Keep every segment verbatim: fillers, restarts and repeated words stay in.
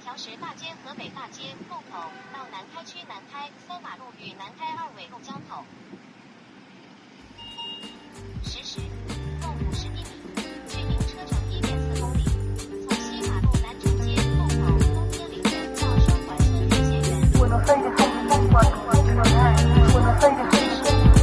桥石大街、河北大街路口到南开区南开三马路与南开二纬路交口。实时共五十一米，距您车程一点四公里。从西马路南城街路口东边陵园到双环村日协园。我能飞的飞的风管，我能飞的飞的。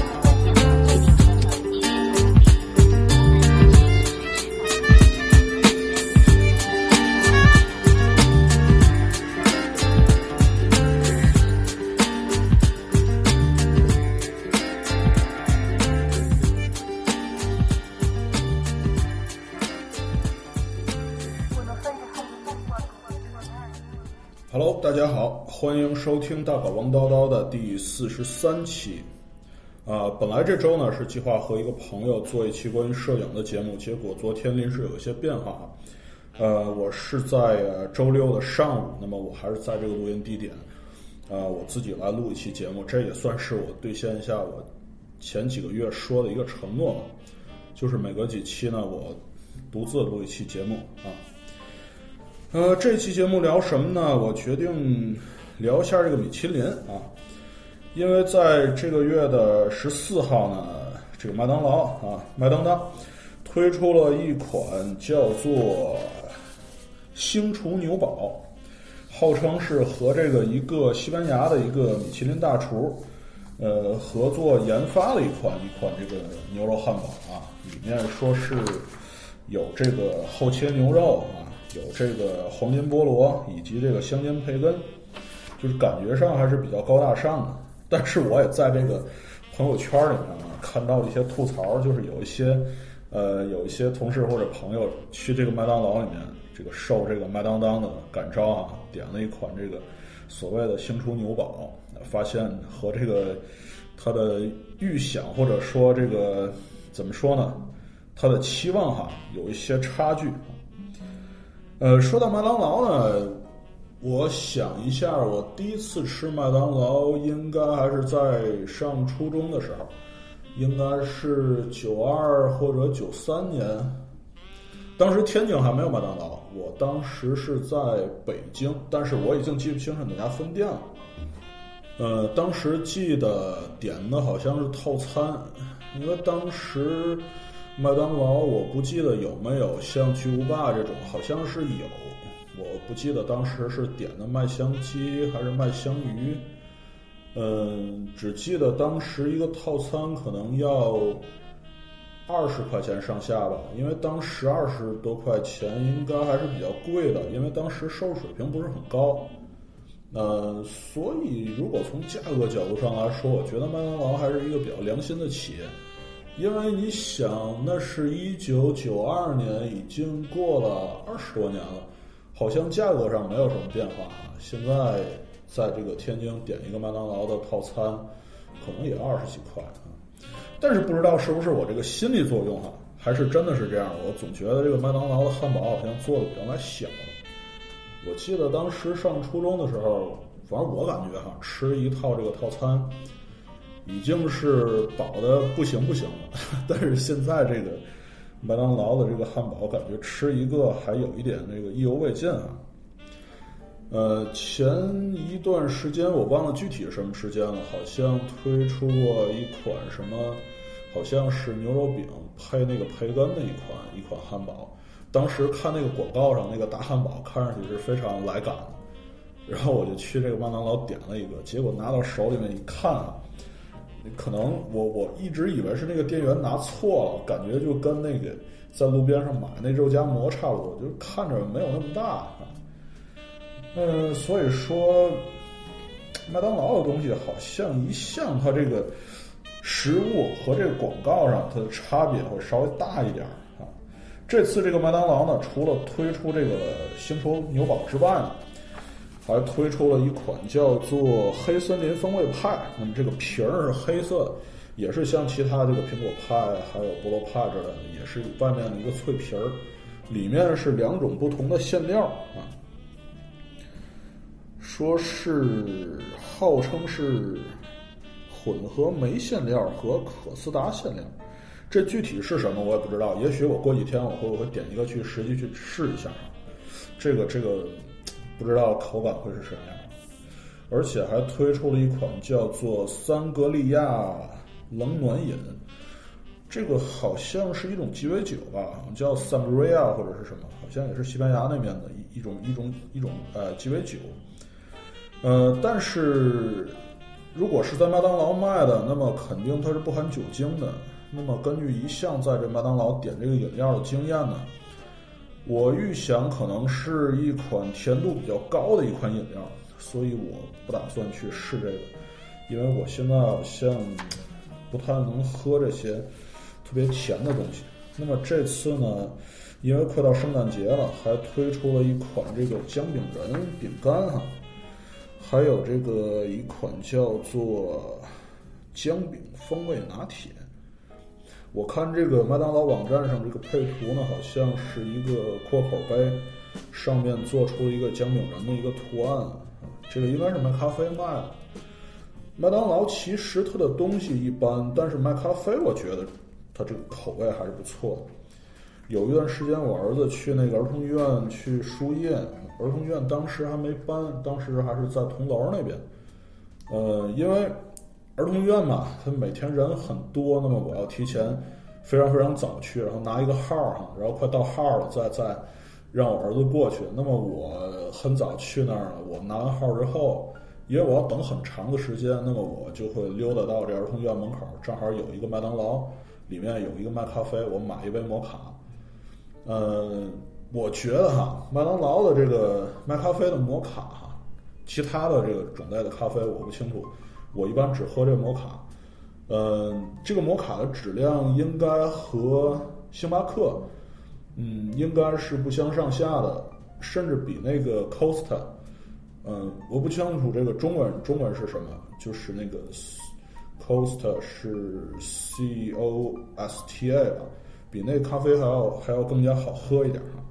Hello， 大家好，欢迎收听大搞王叨叨的第四十三期。啊、呃，本来这周呢是计划和一个朋友做一期关于摄影的节目，结果昨天临时有一些变化。呃，我是在、呃、周六的上午，那么我还是在这个录音地点，呃，我自己来录一期节目，这也算是我兑现一下我前几个月说的一个承诺，就是每隔几期呢，我独自录一期节目啊。呃，这期节目聊什么呢？我决定聊一下这个米其林啊，因为在这个月的十四号呢，这个麦当劳啊，麦当当推出了一款叫做星厨牛堡，号称是和这个一个西班牙的一个米其林大厨，呃，合作研发了一款一款这个牛肉汉堡啊，里面说是有这个厚切牛肉啊。有这个黄金菠萝以及这个香煎培根，就是感觉上还是比较高大上的。但是我也在这个朋友圈里面啊看到一些吐槽，就是有一些呃有一些同事或者朋友去这个麦当劳里面这个受这个麦当当的感召啊，点了一款这个所谓的星厨牛堡，发现和这个他的预想或者说这个怎么说呢，他的期望哈有一些差距。呃，说到麦当劳呢，我想一下，我第一次吃麦当劳应该还是在上初中的时候，应该是九二或者九三年。当时天津还没有麦当劳，我当时是在北京，但是我已经记不清是哪家分店了。呃，当时记得点的好像是套餐，因为当时麦当劳我不记得有没有像巨无霸这种，好像是有，我不记得当时是点的麦香鸡还是麦香鱼，嗯，只记得当时一个套餐可能要二十块钱上下吧，因为当时二十多块钱应该还是比较贵的，因为当时收入水平不是很高，呃，所以如果从价格角度上来说，我觉得麦当劳还是一个比较良心的企业。因为你想，那是一九九二年，已经过了二十多年了，好像价格上没有什么变化啊。现在在这个天津点一个麦当劳的套餐，可能也二十几块啊。但是不知道是不是我这个心理作用啊，还是真的是这样？我总觉得这个麦当劳的汉堡好像做的比原来小了。我记得当时上初中的时候，反正我感觉哈、啊，吃一套这个套餐已经是饱的不行不行了，但是现在这个麦当劳的这个汉堡，感觉吃一个还有一点那个意犹未尽啊。呃，前一段时间我忘了具体是什么时间了，好像推出过一款什么，好像是牛肉饼配那个培根的一款一款汉堡。当时看那个广告上那个大汉堡，看上去是非常来感的，然后我就去这个麦当劳点了一个，结果拿到手里面一看啊。可能我我一直以为是那个店员拿错了，感觉就跟那个在路边上买那肉夹馍差不多，就看着没有那么大啊。嗯、呃，所以说麦当劳的东西好像一向它这个食物和这个广告上它的差别会稍微大一点啊。这次这个麦当劳呢，除了推出这个星厨牛堡之外呢，还推出了一款叫做黑森林风味派，那么这个皮儿是黑色的，也是像其他这个苹果派还有菠萝派之类的，也是外面的一个脆皮儿，里面是两种不同的馅料啊，说是号称是混合酶馅料和可斯达馅料，这具体是什么我也不知道，也许我过几天我会我会点一个去实际去试一下啊。这个这个不知道口感会是什么样。而且还推出了一款叫做桑格利亚冷暖饮，这个好像是一种鸡尾酒吧，叫 Sangria 或者是什么，好像也是西班牙那边的一一种一种一种呃鸡尾酒。呃，但是如果是在麦当劳卖的，那么肯定它是不含酒精的。那么根据一向在这麦当劳点这个饮料的经验呢，我预想可能是一款甜度比较高的一款饮料，所以我不打算去试这个，因为我现在好像不太能喝这些特别甜的东西。那么这次呢，因为快到圣诞节了，还推出了一款这个姜饼人饼干哈，还有这个一款叫做姜饼风味拿铁。我看这个麦当劳网站上这个配图呢，好像是一个阔口杯，上面做出了一个姜饼人的一个图案，这个应该是卖咖啡卖的。麦当劳其实它的东西一般，但是卖咖啡我觉得它这个口味还是不错的。有一段时间我儿子去那个儿童医院去输液，儿童医院当时还没搬，当时还是在铜楼那边。呃，因为儿童医院嘛，它每天人很多，那么我要提前非常非常早去，然后拿一个号哈，然后快到号了再再让我儿子过去。那么我很早去那儿了，我拿完号之后，因为我要等很长的时间，那么我就会溜达到这儿童医院门口，正好有一个麦当劳，里面有一个卖咖啡，我买一杯摩卡。呃，我觉得哈，麦当劳的这个卖咖啡的摩卡哈，其他的这个种类的咖啡我不清楚，我一般只喝这个摩卡。呃，这个摩卡的质量应该和星巴克，嗯，应该是不相上下的，甚至比那个 Costa， 嗯，我不清楚这个中文中文是什么，就是那个 Costa 是 C O S T A 吧，比那个咖啡还要还要更加好喝一点哈。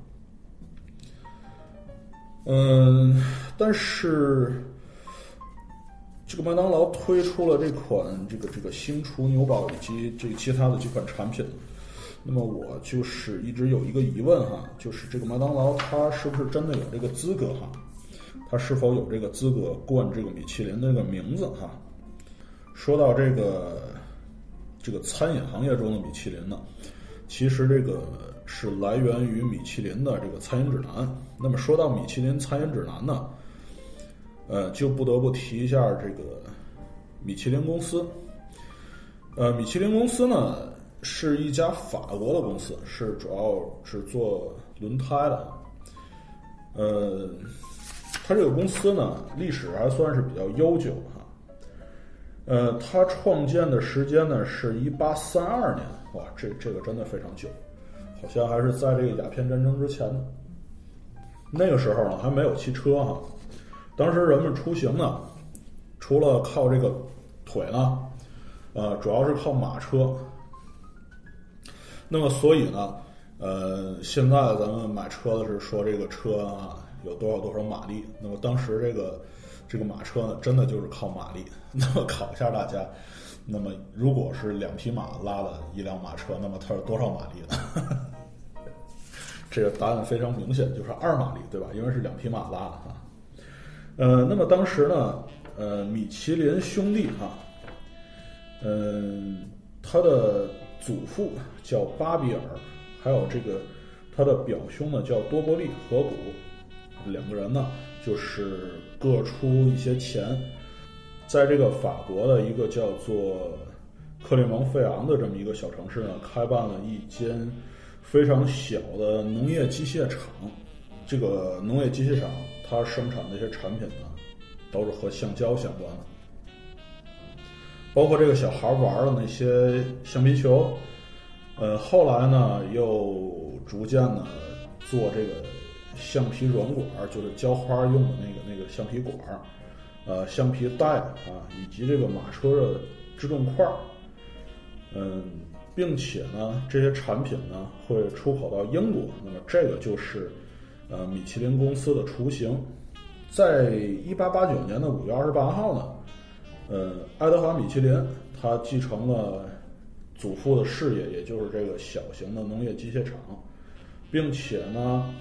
嗯，但是这个麦当劳推出了这款这个这个新厨牛堡以及这其他的几款产品，那么我就是一直有一个疑问哈，就是这个麦当劳它是不是真的有这个资格哈？它是否有这个资格冠这个米其林的这个名字哈？说到这个这个餐饮行业中的米其林呢，其实这个是来源于米其林的这个餐饮指南。那么说到米其林餐饮指南呢，呃，就不得不提一下这个米其林公司。呃，米其林公司呢是一家法国的公司，是主要是做轮胎的。呃，它这个公司呢历史还算是比较悠久哈。呃，它创建的时间呢是一八三二年，哇，这这个真的非常久，好像还是在这个鸦片战争之前的。那个时候呢还没有汽车哈。当时人们出行呢，除了靠这个腿呢，呃，主要是靠马车。那么所以呢，呃，现在咱们买车的是说这个车啊有多少多少马力，那么当时这个这个马车呢，真的就是靠马力。那么考一下大家，那么如果是两匹马拉的一辆马车，那么它是多少马力呢？这个答案非常明显，就是二马力，对吧？因为是两匹马拉的哈。呃，那么当时呢，呃，米其林兄弟哈，嗯、呃，他的祖父叫巴比尔，还有这个他的表兄呢叫多伯利河谷，两个人呢就是各出一些钱，在这个法国的一个叫做克雷蒙费昂的这么一个小城市呢，开办了一间非常小的农业机械厂。这个农业机械厂它生产的一些产品呢，都是和橡胶相关的，包括这个小孩玩的那些橡皮球。呃，后来呢又逐渐的做这个橡皮软管，就是浇花用的那个那个橡皮管，呃，橡皮带啊，以及这个马车的制动块。嗯，并且呢，这些产品呢会出口到英国。那么这个就是呃，米其林公司的雏形。在一八八九年的五月二十八号呢，呃，爱德华米其林他继承了祖父的事业，也就是这个小型的农业机械厂，并且呢，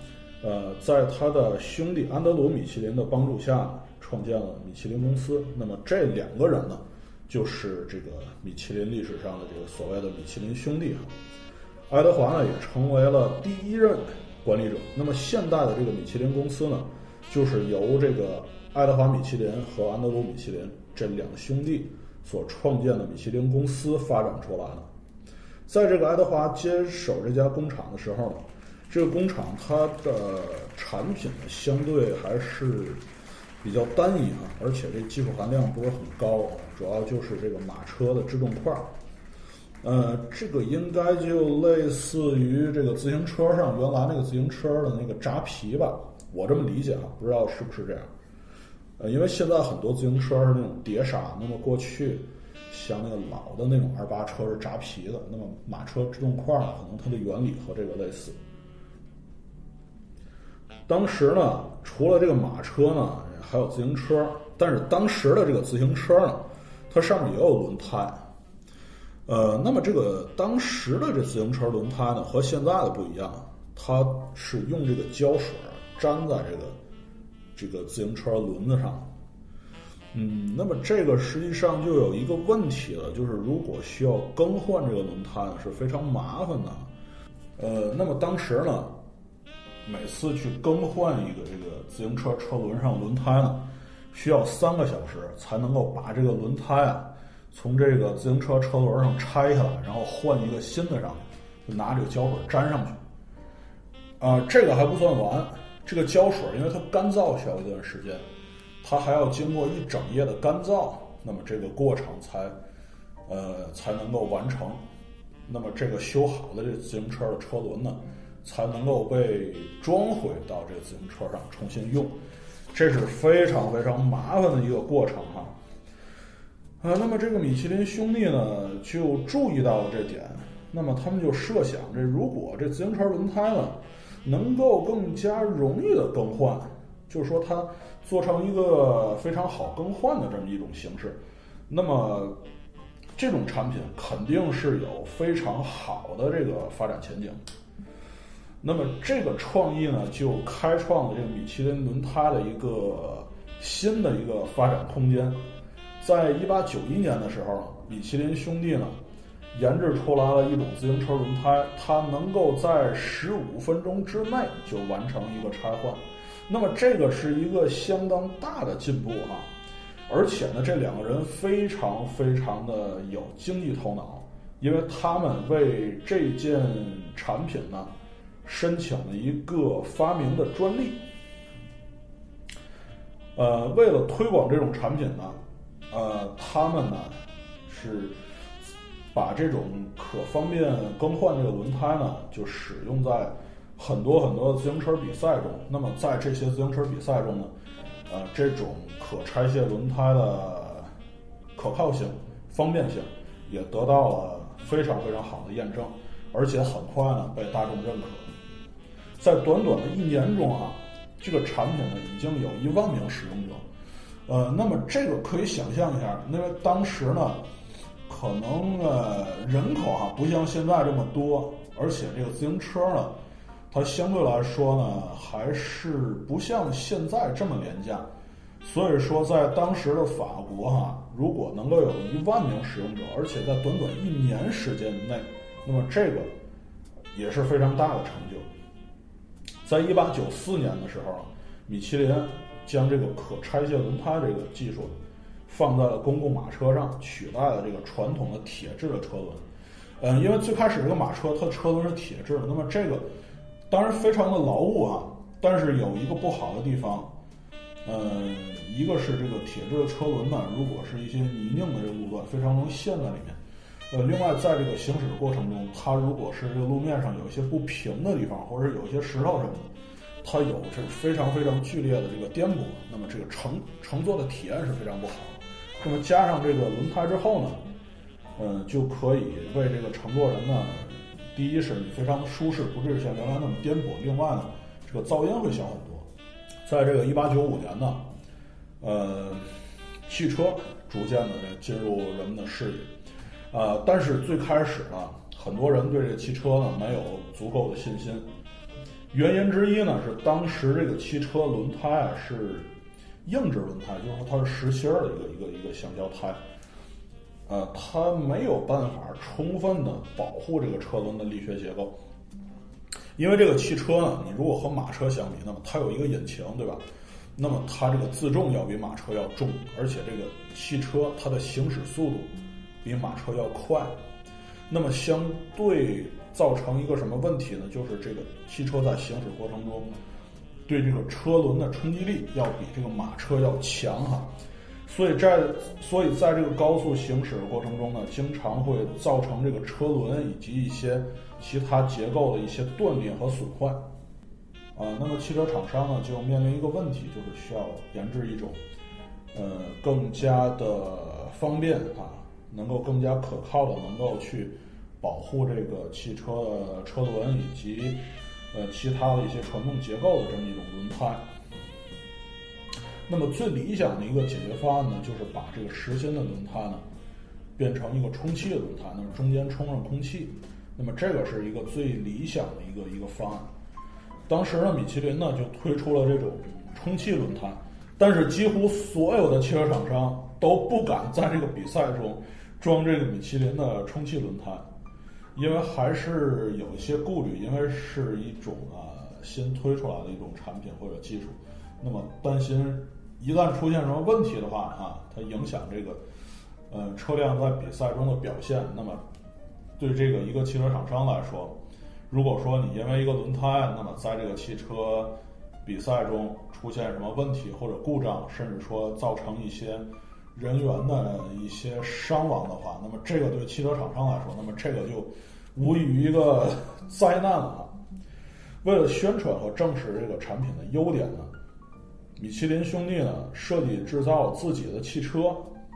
呃，在他的兄弟安德鲁·米其林的帮助下，创建了米其林公司。那么这两个人呢，就是这个米其林历史上的这个所谓的米其林兄弟啊。爱德华呢，也成为了第一任管理者。那么现代的这个米其林公司呢，就是由这个爱德华·米其林和安德鲁·米其林这两兄弟所创建的米其林公司发展出来的。在这个爱德华接手这家工厂的时候呢，这个工厂它的产品呢相对还是比较单一啊，而且这技术含量不是很高，主要就是这个马车的制动块。呃，这个应该就类似于这个自行车上原来那个自行车的那个扎皮吧，我这么理解啊，不知道是不是这样。呃，因为现在很多自行车是那种碟刹，那么过去像那个老的那种二八车是扎皮的，那么马车制动块呢，可能它的原理和这个类似。当时呢，除了这个马车呢，还有自行车，但是当时的这个自行车呢，它上面也有轮胎。呃，那么这个当时的这自行车轮胎呢，和现在的不一样，它是用这个胶水粘在这个这个自行车轮子上。嗯，那么这个实际上就有一个问题了，就是如果需要更换这个轮胎呢，是非常麻烦的。呃，那么当时呢，每次去更换一个这个自行车车轮上轮胎呢，需要三个小时才能够把这个轮胎啊从这个自行车车轮上拆下来，然后换一个新的上去，就拿这个胶水粘上去。啊、呃，这个还不算完，这个胶水因为它干燥需要一段时间，它还要经过一整夜的干燥，那么这个过程才呃才能够完成。那么这个修好的这个自行车的车轮呢，才能够被装回到这个自行车上重新用，这是非常非常麻烦的一个过程哈。啊，那么这个米其林兄弟呢，就注意到了这点，那么他们就设想，这如果这自行车轮胎呢，能够更加容易的更换，就是说它做成一个非常好更换的这么一种形式，那么这种产品肯定是有非常好的这个发展前景。那么这个创意呢，就开创了这个米其林轮胎的一个新的一个发展空间。在一八九一年的时候，米其林兄弟呢研制出来了一种自行车轮胎，它能够在十五分钟之内就完成一个拆换。那么这个是一个相当大的进步啊！而且呢，这两个人非常非常的有经济头脑，因为他们为这件产品呢申请了一个发明的专利。呃，为了推广这种产品呢，呃，他们呢是把这种可方便更换这个轮胎呢，就使用在很多很多的自行车比赛中。那么在这些自行车比赛中呢，呃，这种可拆卸轮胎的可靠性、方便性也得到了非常非常好的验证，而且很快呢被大众认可。在短短的一年中啊，这个产品呢已经有一万名使用者。呃，那么这个可以想象一下，因为当时呢，可能呃人口哈、啊、不像现在这么多，而且这个自行车呢，它相对来说呢还是不像现在这么廉价，所以说在当时的法国哈、啊，如果能够有一万名使用者，而且在短短一年时间内，那么这个也是非常大的成就。在一八九四年的时候，米其林将这个可拆卸轮胎这个技术放在了公共马车上，取代了这个传统的铁制的车轮。嗯、呃，因为最开始这个马车它车轮是铁制的，那么这个当然非常的牢固啊，但是有一个不好的地方，嗯、呃，一个是这个铁制的车轮呢，如果是一些泥泞的这个路段，非常容易陷在里面。呃，另外在这个行驶的过程中，它如果是这个路面上有一些不平的地方，或者是有一些石头什么的，它有这个非常非常剧烈的这个颠簸，那么这个乘乘坐的体验是非常不好的。那么加上这个轮胎之后呢，嗯、呃，就可以为这个乘坐人呢，第一是你非常舒适，不至于像原来那么颠簸；另外呢，这个噪音会小很多。在这个一八九五年呢，呃，汽车逐渐的进入人们的视野。呃，但是最开始呢，很多人对这个汽车呢没有足够的信心， 原因之一呢是当时这个汽车轮胎啊是硬质轮胎，就是说它是实心的一个一个一个橡胶胎，呃，它没有办法充分的保护这个车轮的力学结构。因为这个汽车呢，你如果和马车相比，那么它有一个引擎，对吧？那么它这个自重要比马车要重，而且这个汽车它的行驶速度比马车要快。那么相对造成一个什么问题呢？就是这个汽车在行驶过程中对这个车轮的冲击力要比这个马车要强哈。所以在所以在这个高速行驶的过程中呢，经常会造成这个车轮以及一些其他结构的一些断裂和损坏。啊，那么汽车厂商呢就面临一个问题，就是需要研制一种呃更加的方便啊，能够更加可靠的能够去保护这个汽车的车轮以及呃其他的一些传动结构的这么一种轮胎。那么最理想的一个解决方案呢，就是把这个实心的轮胎呢变成一个充气的轮胎，那么中间充上空气，那么这个是一个最理想的一个一个方案。当时呢，米其林呢就推出了这种充气轮胎，但是几乎所有的汽车厂商都不敢在这个比赛中装这个米其林的充气轮胎，因为还是有一些顾虑，因为是一种啊新推出来的一种产品或者技术，那么担心一旦出现什么问题的话啊，它影响这个呃车辆在比赛中的表现。那么对这个一个汽车厂商来说，如果说你因为一个轮胎，那么在这个汽车比赛中出现什么问题或者故障，甚至说造成一些人员的一些伤亡的话，那么这个对汽车厂商来说，那么这个就无异于一个灾难了。为了宣传和证实这个产品的优点呢，米其林兄弟呢设计制造自己的汽车，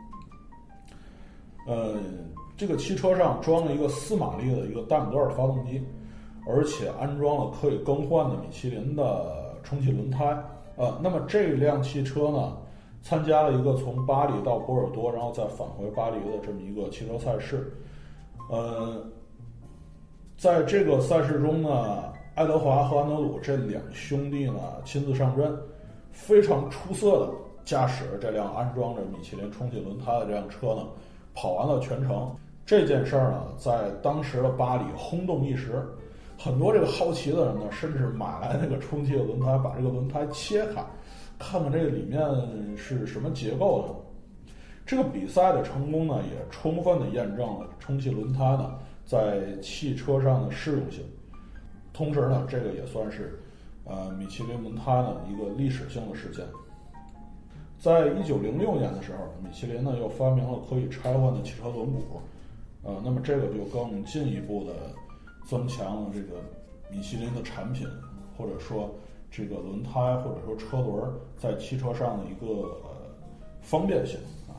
呃，这个汽车上装了一个四马力的一个大拇段发动机，而且安装了可以更换的米其林的充气轮胎。呃，那么这辆汽车呢，参加了一个从巴黎到波尔多，然后再返回巴黎的这么一个汽车赛事。呃，在这个赛事中呢，爱德华和安德鲁这两兄弟呢亲自上阵，非常出色的驾驶这辆安装着米其林充气轮胎的这辆车呢，跑完了全程。这件事儿呢，在当时的巴黎轰动一时。很多这个好奇的人呢，甚至买来那个充气的轮胎，把这个轮胎切开，看看这个里面是什么结构的。这个比赛的成功呢，也充分的验证了充气轮胎呢在汽车上的适用性。同时呢，这个也算是呃米其林轮胎呢一个历史性的事件。在一九零六年的时候，米其林呢又发明了可以拆换的汽车轮毂，呃，那么这个就更进一步的增强了这个米其林的产品，或者说这个轮胎或者说车轮在汽车上的一个呃方便性啊。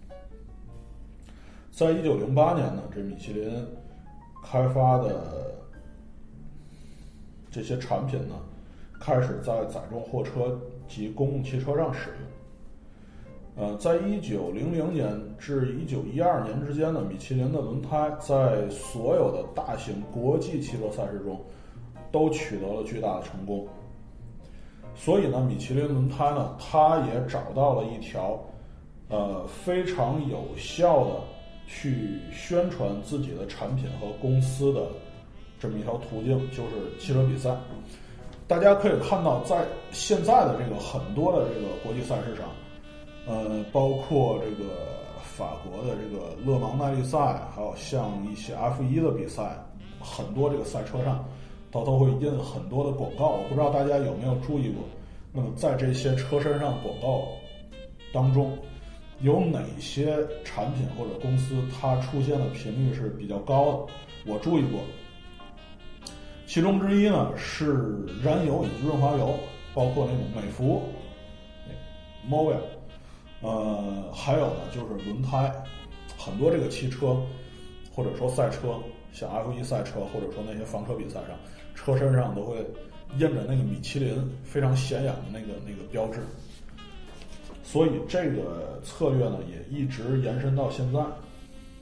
在一九零八年呢，这米其林开发的这些产品呢，开始在载重货车及公共汽车上使用。呃，在一九零零年至一九一二年之间呢，米其林的轮胎在所有的大型国际汽车赛事中都取得了巨大的成功。所以呢，米其林轮胎呢，它也找到了一条呃非常有效的去宣传自己的产品和公司的这么一条途径，就是汽车比赛。大家可以看到，在现在的这个很多的这个国际赛事上，呃，包括这个法国的这个勒芒耐力赛，还有像一些 F 一 的比赛，很多这个赛车上它都会印很多的广告。我不知道大家有没有注意过，那么在这些车身上广告当中，有哪些产品或者公司它出现的频率是比较高的？我注意过，其中之一呢是燃油以及润滑油，包括那种美孚、Mobil，呃，还有呢就是轮胎。很多这个汽车或者说赛车，像 F 一 赛车或者说那些房车比赛上，车身上都会印着那个米其林非常显眼的那个那个标志。所以这个策略呢也一直延伸到现在。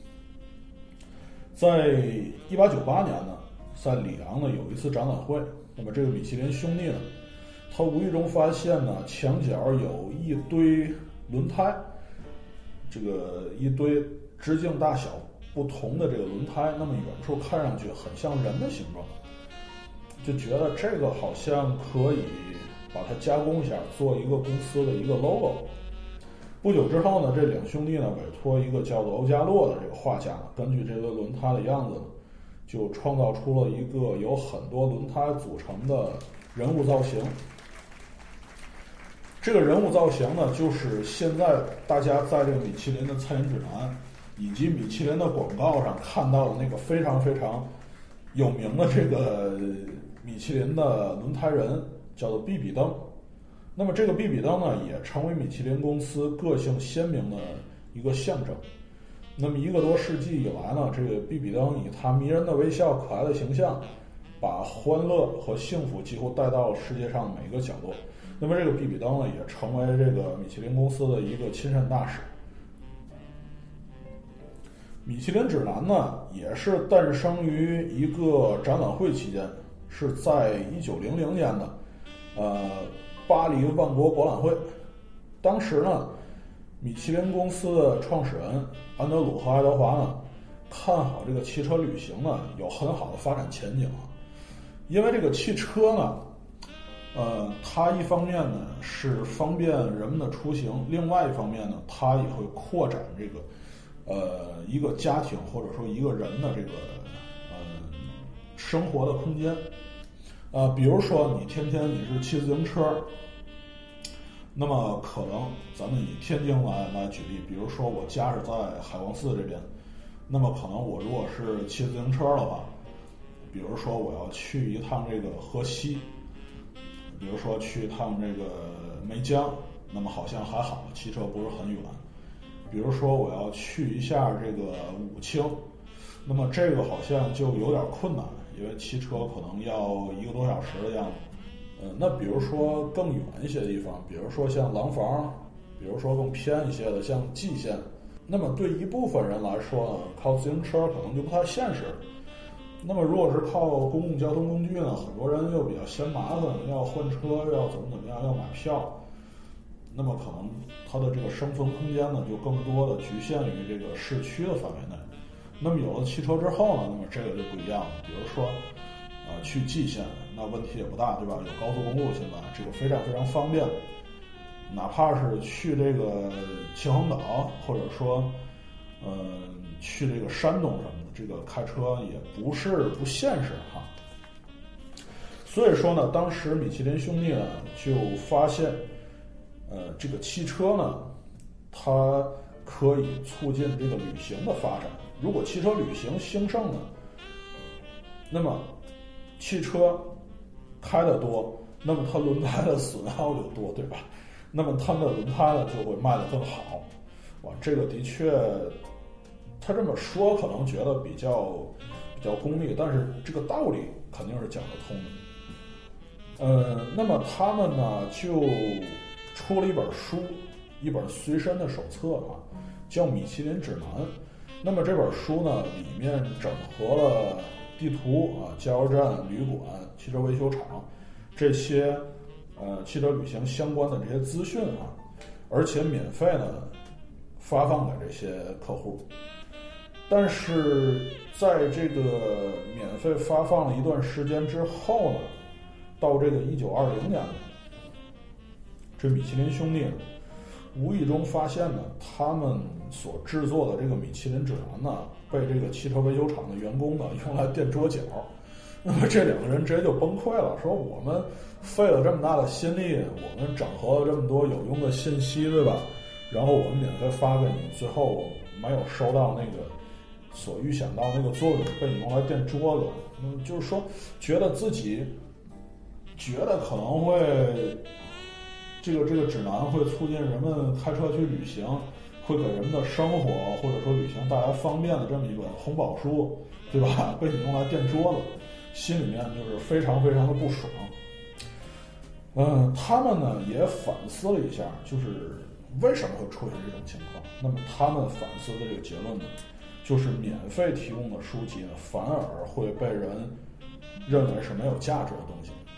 在一八九八年呢，在里昂呢有一次展览会， 那么这个米其林兄弟呢，他无意中发现呢，墙角有一堆轮胎，这个一堆直径大小不同的这个轮胎，那么远处看上去很像人的形状，就觉得这个好像可以把它加工一下，做一个公司的一个 logo。不久之后呢，这两兄弟呢委托一个叫做欧加洛的这个画家，根据这个轮胎的样子呢，就创造出了一个由很多轮胎组成的人物造型。这个人物造型呢，就是现在大家在这个米其林的餐饮指南以及米其林的广告上看到的那个非常非常有名的这个米其林的轮胎人，叫做比比登。那么这个比比登呢，也成为米其林公司个性鲜明的一个象征。那么一个多世纪以来呢，这个比比登以他迷人的微笑、可爱的形象，把欢乐和幸福几乎带到世界上每一个角落。那么这个比比登呢，也成为这个米其林公司的一个亲善大使。米其林指南呢，也是诞生于一个展览会期间，是在一九零零年的，呃。巴黎万国博览会，当时呢，米其林公司的创始人安德鲁和爱德华呢，看好这个汽车旅行呢有很好的发展前景啊，因为这个汽车呢，呃，它一方面呢是方便人们的出行，另外一方面呢，它也会扩展这个，呃，一个家庭或者说一个人的这个呃生活的空间。呃，比如说你天天你是骑自行车，那么可能咱们以天津来来举例，比如说我家是在海光寺这边，那么可能我如果是骑自行车的话，比如说我要去一趟这个河西，比如说去一趟这个梅江，那么好像还好，骑车不是很远。比如说我要去一下这个武清，那么这个好像就有点困难，因为骑车可能要一个多小时的样子。呃，那比如说更远一些的地方，比如说像廊坊，比如说更偏一些的像蓟县，那么对一部分人来说呢，靠自行车可能就不太现实。那么如果是靠公共交通工具呢，很多人又比较嫌麻烦，要换车，要怎么怎么样，要买票，那么可能它的这个生存空间呢，就更多的局限于这个市区的范围内。那么有了汽车之后呢，那么这个就不一样了。比如说，呃，去蓟县，那问题也不大，对吧？有高速公路，现在这个非常非常方便。哪怕是去这个秦皇岛，或者说，呃，去这个山东什么的，这个开车也不是不现实哈。所以说呢，当时米其林兄弟呢就发现，呃，这个汽车呢，它可以促进这个旅行的发展。如果汽车旅行兴盛呢，那么汽车开得多，那么它轮胎的损耗就多，对吧？那么它们的轮胎呢就会卖得更好。哇，这个的确，他这么说可能觉得比较比较功利，但是这个道理肯定是讲得通的。呃，那么他们呢就出了一本书，一本随身的手册啊，叫《米其林指南》。那么这本书呢，里面整合了地图啊、加油站、旅馆、汽车维修厂这些呃汽车旅行相关的这些资讯啊，而且免费呢发放给这些客户。但是在这个免费发放了一段时间之后呢，到这个一九二零年，这米其林兄弟呢无意中发现呢，他们所制作的这个米其林指南呢，被这个汽车维修厂的员工呢用来垫桌角。那么这两个人直接就崩溃了，说我们费了这么大的心力，我们整合了这么多有用的信息，对吧？然后我们免费发给你，最后没有收到那个所预想到那个作用，被你用来垫桌子。嗯，就是说觉得自己觉得可能会。这个这个指南会促进人们开车去旅行，会给人们的生活或者说旅行带来方便的这么一本红宝书，对吧？被你用来垫桌子，心里面就是非常非常的不爽。嗯，他们呢也反思了一下，就是为什么会出现这种情况。那么他们反思的这个结论呢，就是免费提供的书籍呢，反而会被人认为是没有价值的东西。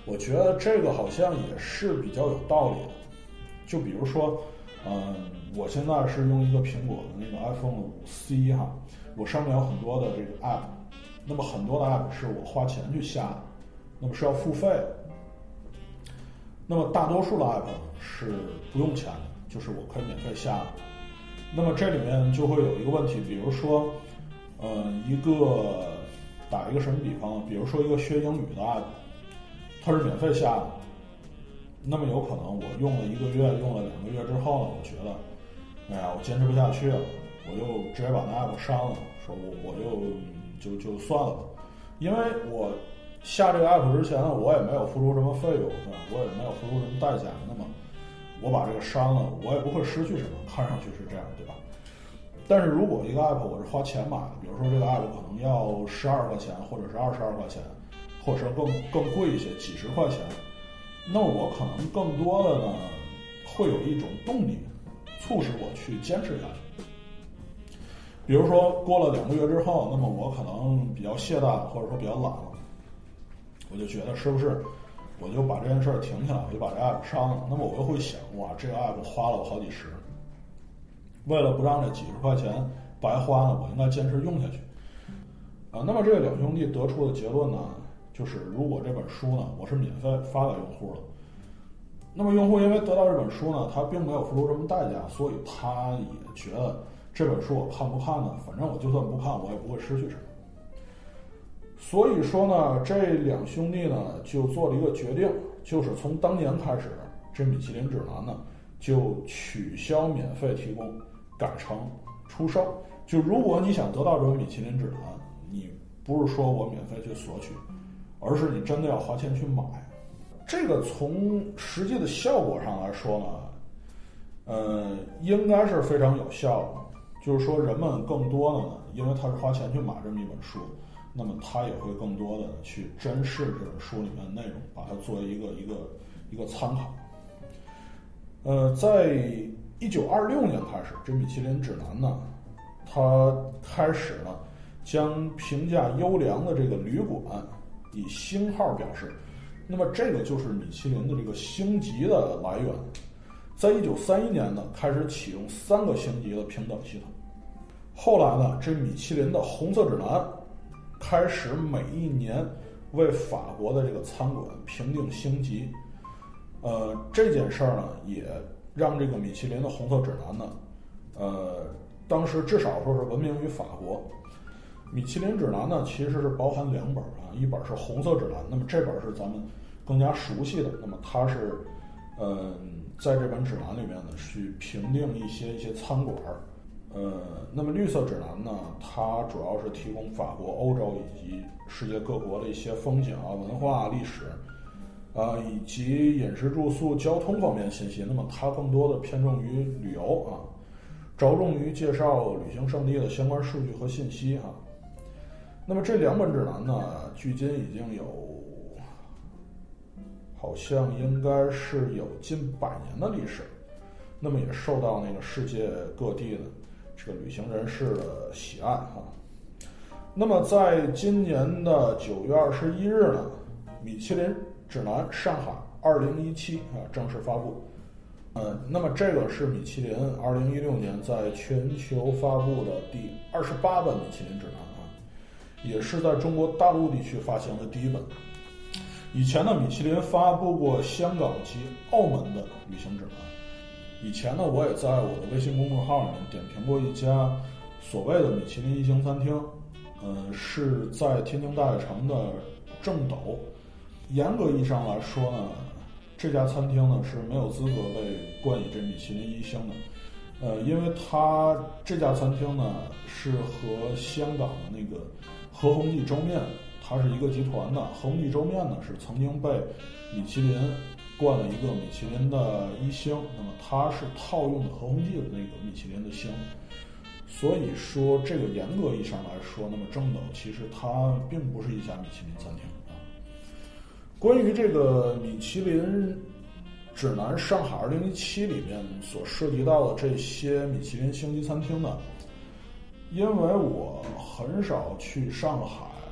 我觉得这个好像也是比较有道理的。就比如说，嗯，我现在是用一个苹果的那个 iPhone 五 C 哈，我上面有很多的这个 App， 那么很多的 App 是我花钱去下的，那么是要付费的。那么大多数的 App 是不用钱的，就是我可以免费下的。那么这里面就会有一个问题，比如说，呃，一个打一个什么比方，比如说一个学英语的 App， 它是免费下的。那么有可能我用了一个月，用了两个月之后呢，我觉得，哎呀，我坚持不下去了，我就直接把那 app 删了，说我我就就就算了吧，因为我下这个 app 之前呢，我也没有付出什么费用，对吧？我也没有付出什么代价，那么我把这个删了，我也不会失去什么，看上去是这样，对吧？但是如果一个 app 我是花钱买的，比如说这个 app 可能要十二块钱，或者是二十二块钱，或者是更更贵一些，几十块钱。那我可能更多的呢，会有一种动力，促使我去坚持下去。比如说过了两个月之后，那么我可能比较懈怠，或者说比较懒了，我就觉得是不是我就把这件事儿停下来，我就把这 app 删了。那么我又会想，哇，这个 app 花了我好几十，为了不让这几十块钱白花了，我应该坚持用下去。啊，那么这个两兄弟得出的结论呢，就是如果这本书呢，我是免费发给用户的，那么用户因为得到这本书呢，他并没有付出什么代价，所以他也觉得这本书我看不看呢，反正我就算不看，我也不会失去什么。所以说呢，这两兄弟呢就做了一个决定，就是从当年开始，这米其林指南呢就取消免费提供，改成出售。就如果你想得到这本米其林指南，你不是说我免费去索取，而是你真的要花钱去买。这个从实际的效果上来说呢，呃，应该是非常有效的。就是说，人们更多的呢，因为他是花钱去买这么一本书，那么他也会更多的去珍视这本书里面的内容，把它作为一个一个一个参考。呃，在一九二六年开始，这米其林指南呢，它开始呢将评价优良的这个旅馆以星号表示。那么这个就是米其林的这个星级的来源。在一九三一年呢，开始启用三个星级的评等系统。后来呢，这米其林的红色指南开始每一年为法国的这个餐馆评定星级。呃，这件事儿呢，也让这个米其林的红色指南呢，呃，当时至少说是闻名于法国。米其林指南呢，其实是包含两本啊，一本是红色指南，那么这本是咱们更加熟悉的，那么它是，呃，在这本指南里面呢，去评定一些一些餐馆，呃，那么绿色指南呢，它主要是提供法国、欧洲以及世界各国的一些风景啊、文化、历史，啊、呃，以及饮食住宿、交通方面信息。那么它更多的偏重于旅游啊，着重于介绍旅行胜地的相关数据和信息啊。那么这两本指南呢，距今已经有，好像应该是有近百年的历史，那么也受到那个世界各地的这个旅行人士的喜爱哈。那么在今年的九月二十一日呢，米其林指南上海二零一七啊正式发布。呃，那么这个是米其林二零一六年在全球发布的第二十八本米其林指南啊，也是在中国大陆地区发行的第一本。以前呢，米其林发布过香港及澳门的旅行指南。以前呢，我也在我的微信公众号里面点评过一家所谓的米其林一星餐厅，呃，是在天津大悦城的正斗。严格意义上来说呢，这家餐厅呢是没有资格被冠以这米其林一星的。呃，因为它这家餐厅呢是和香港的那个和红记粥面，它是一个集团的。和红记粥面呢是曾经被米其林冠了一个米其林的一星，那么它是套用的和红记的那个米其林的星。所以说这个严格意义上来说，那么正斗其实它并不是一家米其林餐厅啊。关于这个米其林指南上海二零一七里面所涉及到的这些米其林星级餐厅呢，因为我很少去上海，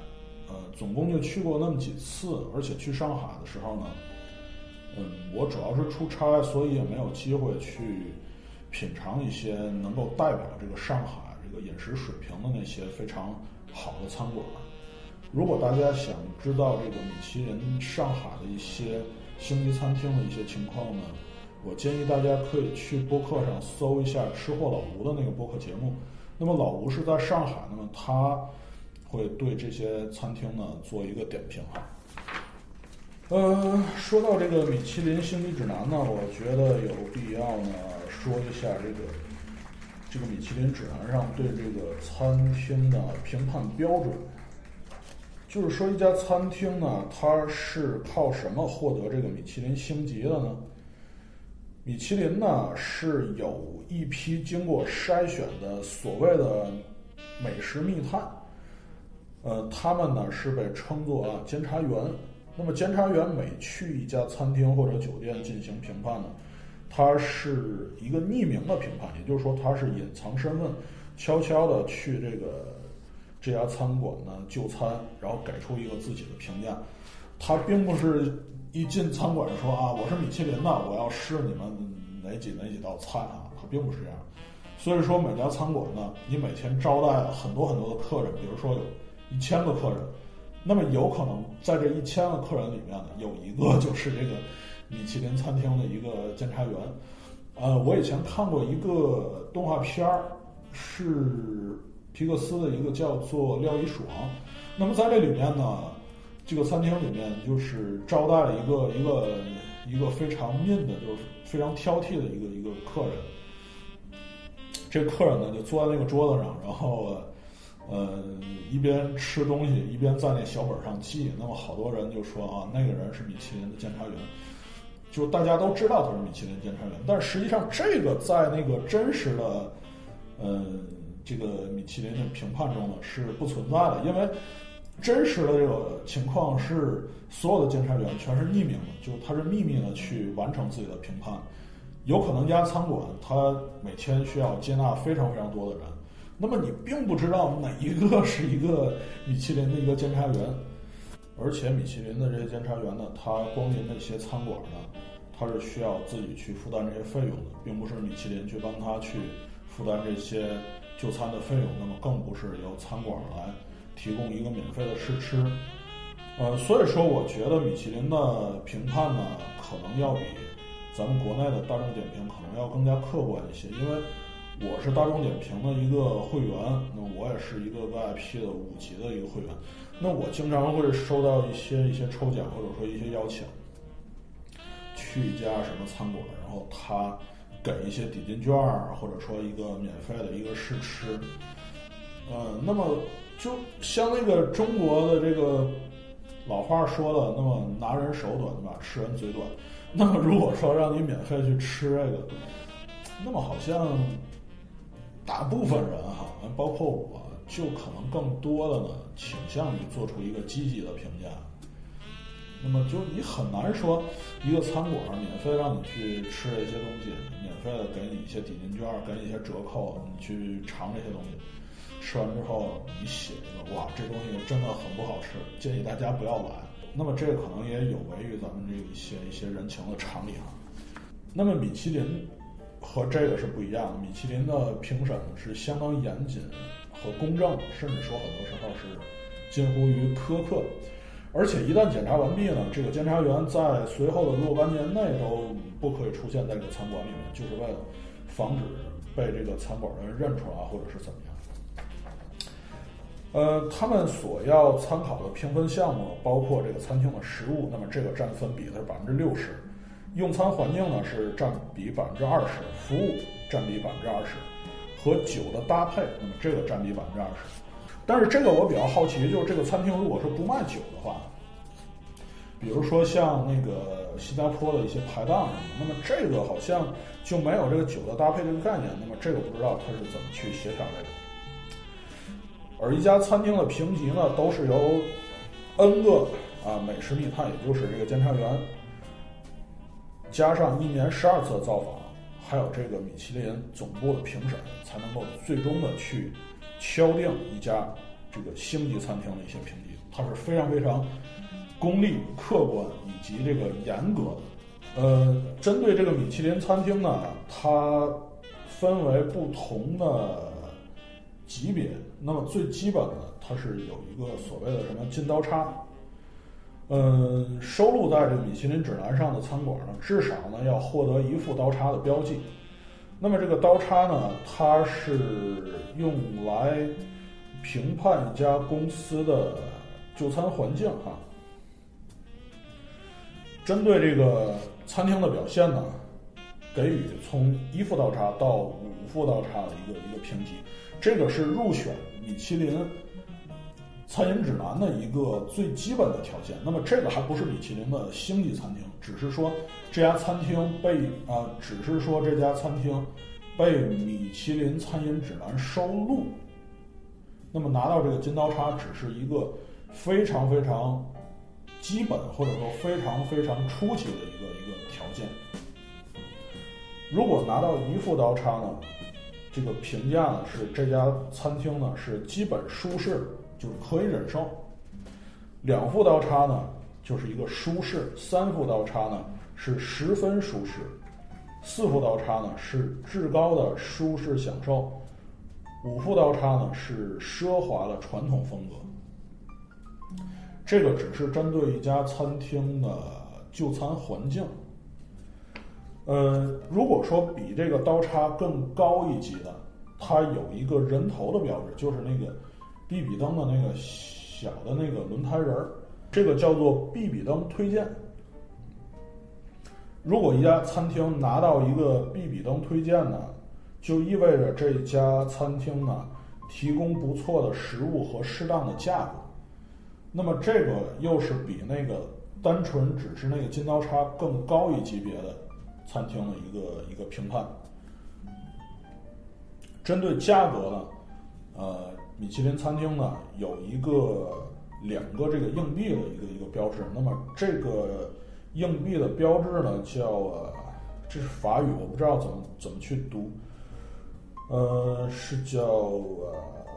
呃，总共就去过那么几次，而且去上海的时候呢，嗯，我主要是出差，所以也没有机会去品尝一些能够代表这个上海这个饮食水平的那些非常好的餐馆。如果大家想知道这个米其林上海的一些星级餐厅的一些情况呢，我建议大家可以去播客上搜一下吃货老吴的那个播客节目。那么老吴是在上海，那么他会对这些餐厅呢做一个点评哈。呃，说到这个米其林星级指南呢，我觉得有必要呢说一下这个这个米其林指南上对这个餐厅的评判标准。就是说一家餐厅呢，它是靠什么获得这个米其林星级的呢？米其林呢是有一批经过筛选的所谓的美食密探，呃，他们呢是被称作啊监察员。那么监察员每去一家餐厅或者酒店进行评判呢，他是一个匿名的评判，也就是说他是隐藏身份，悄悄的去这个这家餐馆呢就餐，然后给出一个自己的评价。他并不是一进餐馆说啊，我是米其林的，我要试你们哪几哪几道菜啊，他并不是这样。所以说每家餐馆呢，你每天招待很多很多的客人，比如说有一千个客人，那么有可能在这一千个客人里面呢，有一个就是这个米其林餐厅的一个监察员。呃，我以前看过一个动画片儿，是皮克斯的一个叫做《料理鼠王》。那么在这里面呢，这个餐厅里面就是招待了一个一个一个非常min的，就是非常挑剔的一个一个客人。这个客人呢就坐在那个桌子上，然后呃一边吃东西一边在那小本上记。那么好多人就说啊，那个人是米其林的监察员，就大家都知道他是米其林监察员，但实际上这个在那个真实的呃这个米其林的评判中呢是不存在的，因为真实的这个情况是所有的监察员全是匿名的，就是他是秘密的去完成自己的评判。有可能一家餐馆他每天需要接纳非常非常多的人，那么你并不知道哪一个是一个米其林的一个监察员。而且米其林的这些监察员呢，他光临那些餐馆呢，他是需要自己去负担这些费用的，并不是米其林去帮他去负担这些就餐的费用，那么更不是由餐馆来提供一个免费的试吃。呃，所以说我觉得米其林的评判呢，可能要比咱们国内的大众点评可能要更加客观一些。因为我是大众点评的一个会员，那我也是一个 V I P 的五级的一个会员，那我经常会收到一些一些抽奖或者说一些邀请，去一家什么餐馆，然后他给一些抵金券，或者说一个免费的一个试吃。呃，那么就像那个中国的这个老话说的，那么拿人手短对吧，吃人嘴短。那么如果说让你免费去吃这个，那么好像大部分人哈，包括我，就可能更多的呢倾向于做出一个积极的评价。那么就你很难说一个餐馆免费让你去吃这些东西，免费的给你一些抵金券，给你一些折扣，你去尝这些东西，吃完之后你写一个哇，这东西真的很不好吃，建议大家不要来。那么这个可能也有违于咱们这一些一些人情的常理哈。那么米其林和这个是不一样的，米其林的评审是相当严谨和公正，甚至说很多时候是近乎于苛刻。而且一旦检查完毕呢，这个监察员在随后的若干年内都不可以出现在这个餐馆里面，就是为了防止被这个餐馆的人认出来或者是怎么样。呃，他们所要参考的评分项目包括这个餐厅的食物，那么这个占分比是百分之六十，用餐环境呢是占比百分之二十，服务占比百分之二十，和酒的搭配，那么这个占比百分之二十。但是这个我比较好奇，就是这个餐厅如果是不卖酒的话，比如说像那个新加坡的一些排档什么，那么这个好像就没有这个酒的搭配这个概念，那么这个不知道它是怎么去协调这个。而一家餐厅的评级呢，都是由 N 个啊美食密探，也就是这个监察员，加上一年十二次的造访，还有这个米其林总部的评审，才能够最终的去敲定一家这个星级餐厅的一些评级。 它是非常非常功利、客观以及这个严格的。呃，针对这个米其林餐厅呢，它分为不同的级别。那么最基本的，它是有一个所谓的什么金刀叉。呃，收录在这个米其林指南上的餐馆呢，至少呢要获得一副刀叉的标记。那么这个刀叉呢，它是用来评判一家公司的就餐环境啊。针对这个餐厅的表现呢，给予从一副刀叉到五副刀叉的一个一个评级，这个是入选米其林餐饮指南的一个最基本的条件。那么这个还不是米其林的星级餐厅，只是说这家餐厅被啊、呃，只是说这家餐厅被米其林餐饮指南收录。那么拿到这个金刀叉只是一个非常非常基本或者说非常非常初级的一个一个条件。如果拿到一副刀叉呢，这个评价呢是这家餐厅呢是基本舒适，就是可以忍受。两副刀叉呢就是一个舒适，三副刀叉呢是十分舒适，四副刀叉呢是至高的舒适享受，五副刀叉呢是奢华的传统风格。这个只是针对一家餐厅的就餐环境。呃，如果说比这个刀叉更高一级的，它有一个人头的标志，就是那个必比登的那个小的那个轮胎人儿，这个叫做必比登推荐。如果一家餐厅拿到一个必比登推荐呢，就意味着这家餐厅呢提供不错的食物和适当的价格。那么这个又是比那个单纯只是那个金刀叉更高一级别的餐厅的一个一个评判。针对价格呢，呃，米其林餐厅呢有一个两个这个硬币的一个一个标志。那么这个硬币的标志呢叫呃，这是法语，我不知道怎么怎么去读，呃，是叫呃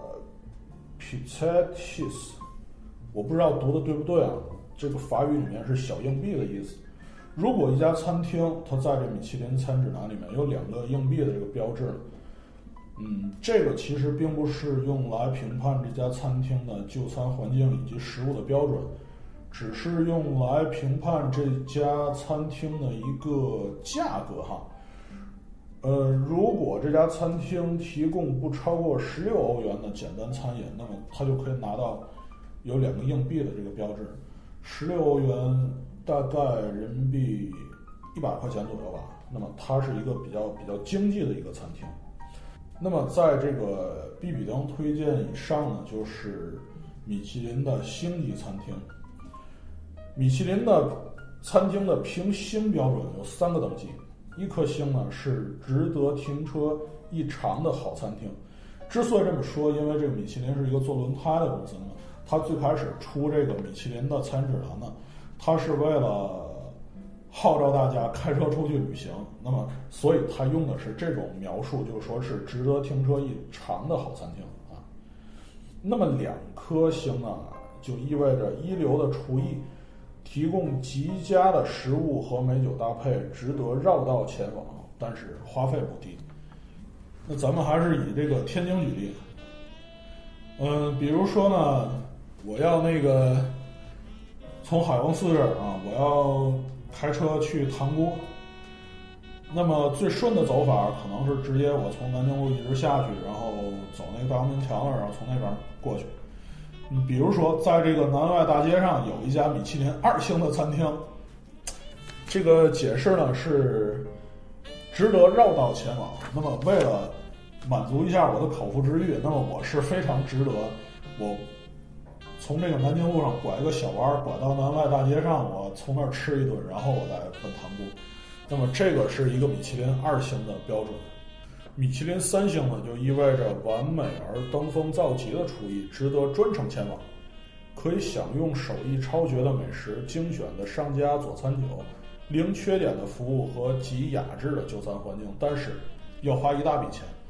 picettes， 我不知道读的对不对啊？这个法语里面是小硬币的意思。如果一家餐厅它在这米其林餐指南里面有两个硬币的这个标志，嗯，这个其实并不是用来评判这家餐厅的就餐环境以及食物的标准，只是用来评判这家餐厅的一个价格哈。呃，如果这家餐厅提供不超过十六欧元的简单餐饮，那么它就可以拿到有两个硬币的这个标志。十六欧元大概人民币一百块钱左右吧。那么它是一个比较比较经济的一个餐厅。那么在这个必比登推荐以上呢，就是米其林的星级餐厅。米其林的餐厅的评星标准有三个等级，一颗星呢是值得停车一长的好餐厅。之所以这么说，因为这个米其林是一个做轮胎的公司嘛，它最开始出这个米其林的餐指南呢，它是为了号召大家开车出去旅行，那么所以它用的是这种描述，就是说是值得停车一长的好餐厅啊。那么两颗星呢，就意味着一流的厨艺，提供极佳的食物和美酒搭配，值得绕道前往，但是花费不低。那咱们还是以这个天津举例，嗯、呃，比如说呢，我要那个从海王寺这儿啊，我要开车去塘沽，那么最顺的走法可能是直接我从南京路一直下去，然后走那个大阳明桥那儿，然后从那边过去。嗯，比如说在这个南外大街上有一家米其林二星的餐厅，这个解释呢是值得绕道前往。那么为了满足一下我的口腹之欲，那么我是非常值得我从这个南京路上拐一个小弯，拐到南外大街上，我从那儿吃一顿，然后我再奔塘沽。那么这个是一个米其林二星的标准。米其林三星呢，就意味着完美而登峰造极的厨艺，值得专程前往，可以享用手艺超绝的美食、精选的上佳佐餐酒、零缺点的服务和极雅致的就餐环境，但是要花一大笔钱。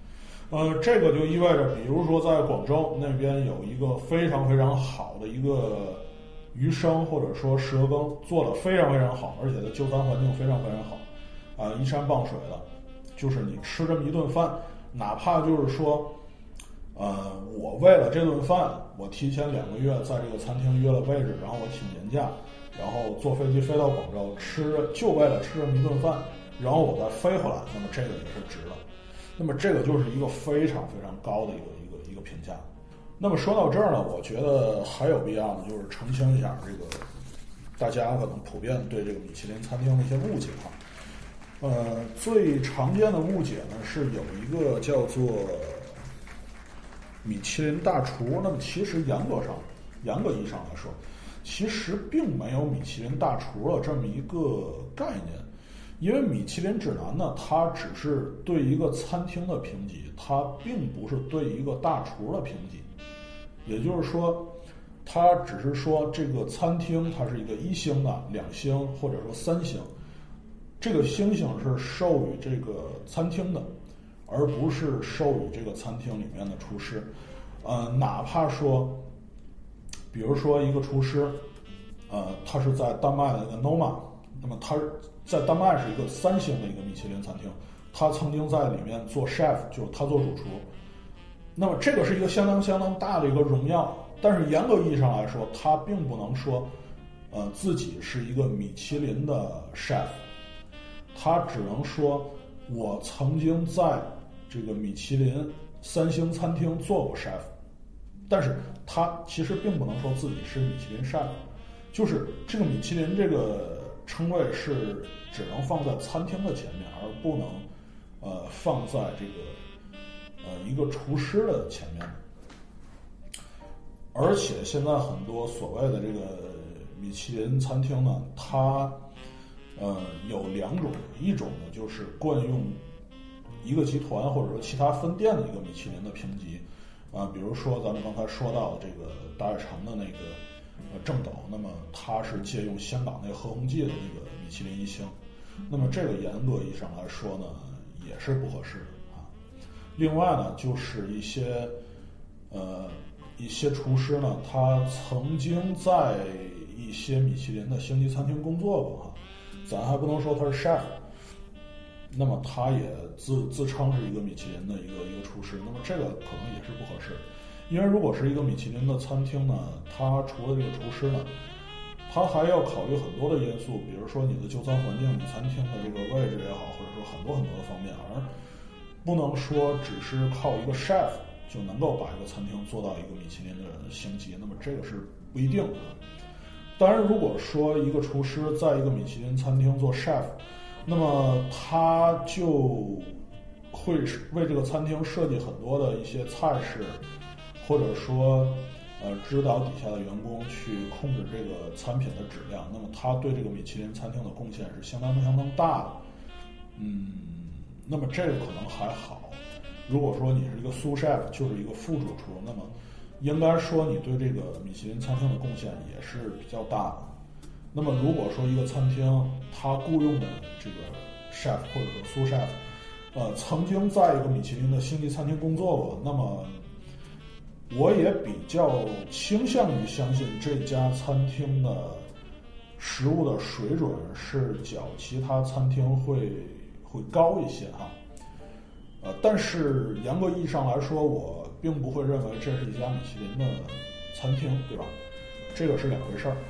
呃，这个就意味着，比如说在广州那边有一个非常非常好的一个鱼生或者说蛇羹，做的非常非常好，而且的就餐环境非常非常好，啊、呃，依山傍水的，就是你吃这么一顿饭，哪怕就是说，呃，我为了这顿饭，我提前两个月在这个餐厅约了位置，然后我请年假，然后坐飞机飞到广州吃，就为了吃这么一顿饭，然后我再飞回来，那么这个也是值的。那么这个就是一个非常非常高的一个一个一个评价。那么说到这儿呢，我觉得还有必要呢，就是澄清一下这个大家可能普遍对这个米其林餐厅的一些误解哈。呃，最常见的误解呢是有一个叫做米其林大厨。那么其实严格上，严格意义上来说，其实并没有米其林大厨的这么一个概念。因为米其林指南呢，它只是对一个餐厅的评级，它并不是对一个大厨的评级。也就是说，它只是说这个餐厅它是一个一星的、两星或者说三星，这个星星是授予这个餐厅的，而不是授予这个餐厅里面的厨师。呃，哪怕说，比如说一个厨师，呃，他是在丹麦的那个 Noma， 那么他在丹麦是一个三星的一个米其林餐厅，他曾经在里面做 chef， 就是他做主厨。那么这个是一个相当相当大的一个荣耀，但是严格意义上来说，他并不能说，呃，自己是一个米其林的 chef， 他只能说我曾经在这个米其林三星餐厅做过 chef， 但是他其实并不能说自己是米其林 chef， 就是这个米其林这个称谓是只能放在餐厅的前面，而不能呃放在这个呃一个厨师的前面。而且现在很多所谓的这个米其林餐厅呢，它呃有两种，一种呢就是惯用一个集团或者说其他分店的一个米其林的评级啊、呃，比如说咱们刚才说到的这个大悦城的那个呃正斗，那么它是借用香港那个何鸿燊的那个米其林一星，那么这个严格意义上来说呢也是不合适的啊。另外呢就是一些呃一些厨师呢，他曾经在一些米其林的星级餐厅工作过哈，咱还不能说他是 chef， 那么他也自自称是一个米其林的一个一个厨师，那么这个可能也是不合适。因为如果是一个米其林的餐厅呢，它除了这个厨师呢，它还要考虑很多的因素，比如说你的就餐环境、你餐厅的这个位置也好，或者说很多很多的方面，而不能说只是靠一个 chef 就能够把一个餐厅做到一个米其林的星级，那么这个是不一定的。当然，如果说一个厨师在一个米其林餐厅做 chef， 那么他就会为这个餐厅设计很多的一些菜式，或者说呃指导底下的员工去控制这个产品的质量，那么他对这个米其林餐厅的贡献是相当相当大的。嗯，那么这个可能还好。如果说你是一个 sous chef， 就是一个副主厨，那么应该说你对这个米其林餐厅的贡献也是比较大的。那么如果说一个餐厅他雇佣的这个 chef 或者说 sous chef， 呃，曾经在一个米其林的星级餐厅工作过，那么我也比较倾向于相信这家餐厅的食物的水准是较其他餐厅会会高一些哈。呃，但是严格意义上来说，我并不会认为这是一家米其林的餐厅，对吧？这个是两回事儿。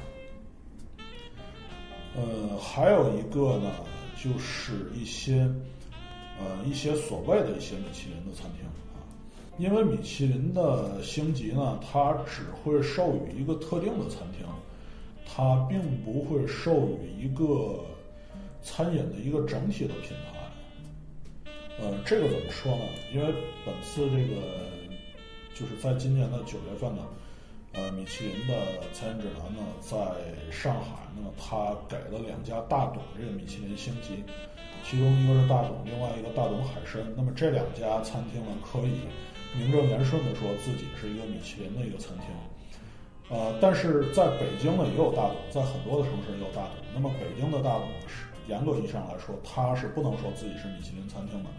呃，还有一个呢，就是一些呃一些所谓的一些米其林的餐厅啊，因为米其林的星级呢，它只会授予一个特定的餐厅，它并不会授予一个餐饮的一个整体的品牌。呃，这个怎么说呢？因为本次这个就是在今年的九月份呢，呃，米其林的餐饮指南呢，在上海，那么它给了两家大董这个米其林星级，其中一个是大董，另外一个大董海参。那么这两家餐厅呢，可以名正言顺的说自己是一个米其林的一个餐厅。呃，但是在北京呢也有大董，在很多的城市也有大董。那么北京的大董是严格意义上来说，它是不能说自己是米其林餐厅的，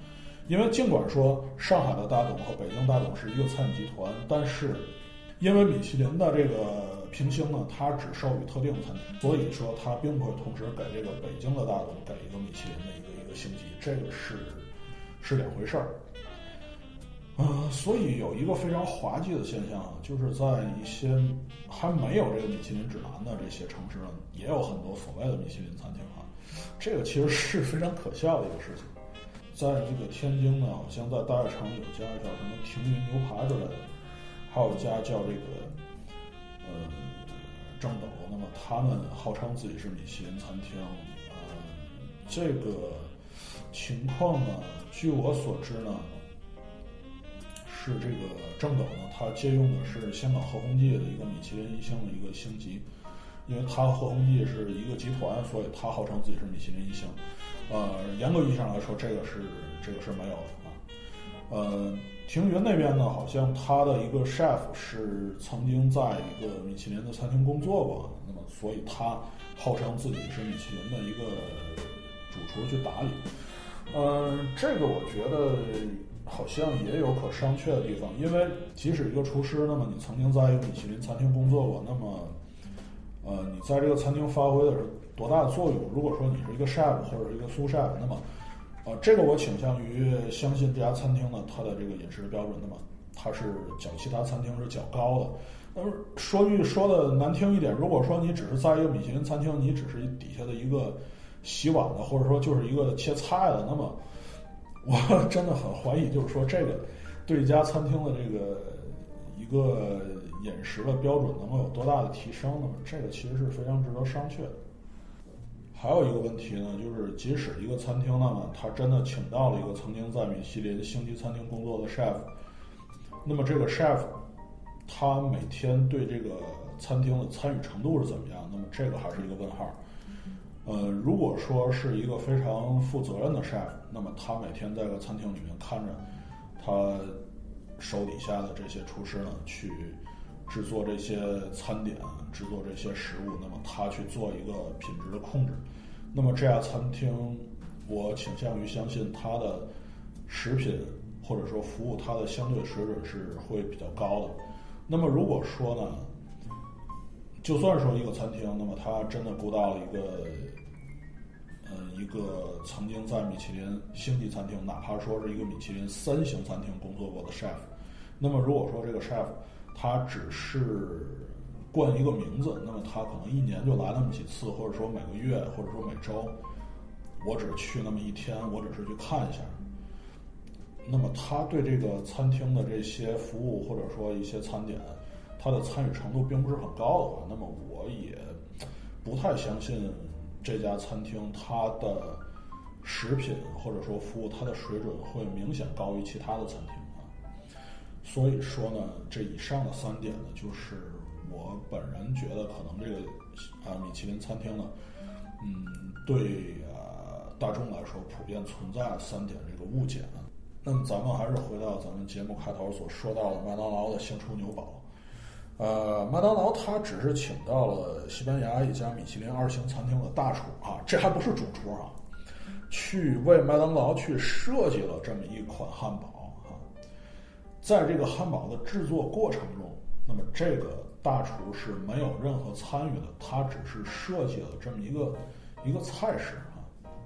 因为尽管说上海的大董和北京大董是一个餐饮集团，但是因为米其林的这个评星呢，它只授予特定的餐厅，所以说它并不会同时给这个北京的大董给一个米其林的一个一个星级，这个是是两回事儿。呃，所以有一个非常滑稽的现象啊，就是在一些还没有这个米其林指南的这些城市呢，也有很多所谓的米其林餐厅啊，这个其实是非常可笑的一个事情。在这个天津呢，好像在大悦城有家叫什么庭云牛排之类的，还有一家叫这个呃正斗，那么他们号称自己是米其林餐厅，呃，这个情况呢，据我所知呢。是这个正斗呢，它借用的是香港贺鸿记的一个米其林一星的一个星级，因为它和贺鸿记是一个集团，所以它号称自己是米其林一星。呃，严格意义上来说，这个是这个是没有的啊。呃，庭云那边呢，好像他的一个 chef 是曾经在一个米其林的餐厅工作过，那么所以他号称自己是米其林的一个主厨去打理。呃，这个我觉得。好像也有可商榷的地方，因为即使一个厨师，那么你曾经在一个米其林餐厅工作过，那么，呃，你在这个餐厅发挥的是多大的作用？如果说你是一个 chef 或者是一个sous chef，那么，呃，这个我倾向于相信这家餐厅呢，它的这个饮食标准，那么它是较其他餐厅是较高的。那么说句说的难听一点，如果说你只是在一个米其林餐厅，你只是底下的一个洗碗的，或者说就是一个切菜的，那么。我真的很怀疑，就是说这个对一家餐厅的这个一个饮食的标准能够有多大的提升呢？这个其实是非常值得商榷的。还有一个问题呢，就是即使一个餐厅呢，他真的请到了一个曾经在米其林星级餐厅工作的 chef， 那么这个 chef 他每天对这个餐厅的参与程度是怎么样？那么这个还是一个问号。呃，如果说是一个非常负责任的 chef， 那么他每天在这个餐厅里面看着他手底下的这些厨师呢，去制作这些餐点，制作这些食物，那么他去做一个品质的控制，那么这家餐厅，我倾向于相信它的食品或者说服务，它的相对水准是会比较高的。那么如果说呢，就算说一个餐厅，那么他真的雇到了一个，呃，一个曾经在米其林星级餐厅，哪怕说是一个米其林三星餐厅工作过的 chef， 那么如果说这个 chef 他只是冠一个名字，那么他可能一年就来那么几次，或者说每个月，或者说每周，我只去那么一天，我只是去看一下。那么他对这个餐厅的这些服务或者说一些餐点，它的参与程度并不是很高的话，那么我也不太相信这家餐厅它的食品或者说服务它的水准会明显高于其他的餐厅啊。所以说呢，这以上的三点呢，就是我本人觉得可能这个啊米其林餐厅呢，嗯，对啊大众来说普遍存在三点这个误解呢。那么咱们还是回到咱们节目开头所说到的麦当劳的星厨牛堡。呃，麦当劳它只是请到了西班牙一家米其林二星餐厅的大厨啊，这还不是主厨啊，去为麦当劳去设计了这么一款汉堡啊。在这个汉堡的制作过程中，那么这个大厨是没有任何参与的，他只是设计了这么一个一个菜式啊。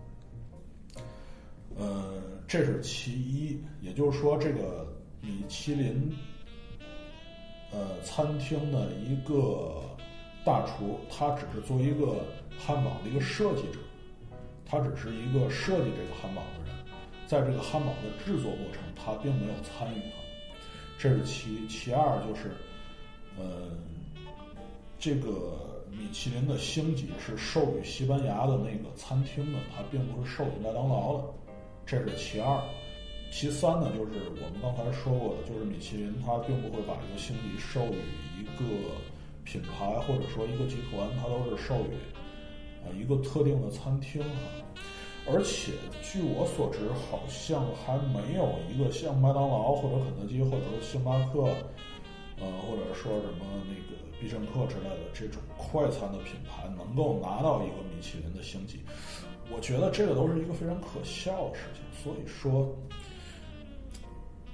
呃，这是其一，也就是说，这个米其林呃餐厅的一个大厨，他只是作为一个汉堡的一个设计者，他只是一个设计这个汉堡的人，在这个汉堡的制作过程，他并没有参与啊。这是其一。其二就是，呃，这个米其林的星级是授予西班牙的那个餐厅的，它并不是授予麦当劳的。这是其二。其三呢，就是我们刚才说过的，就是米其林它并不会把一个星级授予一个品牌或者说一个集团，它都是授予啊、呃、一个特定的餐厅啊。而且据我所知，好像还没有一个像麦当劳或者肯德基或者说星巴克，呃或者说什么那个必胜客之类的这种快餐的品牌能够拿到一个米其林的星级。我觉得这个都是一个非常可笑的事情，所以说，